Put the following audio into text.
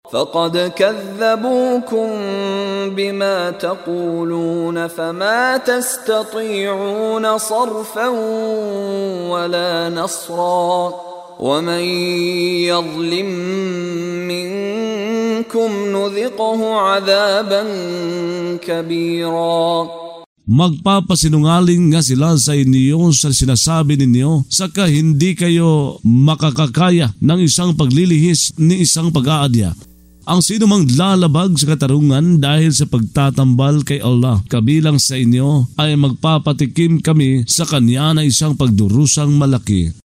فقد كذبوكم بما تقولون فما تستطيعون صرفا ولا نصرا ومن يظلم منكم نذقه عذابا كبيرا. Magpapasinungaling nga sila sa inyo sa sinasabi ninyo, saka hindi kayo makakakaya ng isang paglilihis ni isang pag-aadya. Ang sino mang lalabag sa katarungan dahil sa pagtatambal kay Allah kabilang sa inyo ay magpapatikim kami sa kanya na isang pagdurusang malaki.